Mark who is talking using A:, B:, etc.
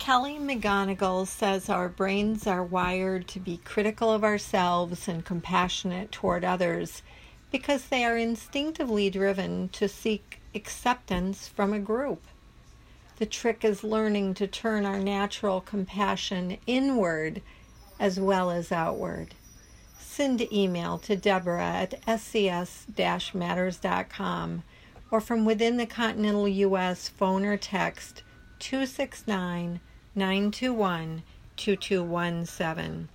A: Kelly McGonigal says our brains are wired to be critical of ourselves and compassionate toward others because they are instinctively driven to seek acceptance from a group. The trick is learning to turn our natural compassion inward as well as outward. Send email to Deborah@scs-matters.com or from within the continental U.S. phone or text 269-921-2217.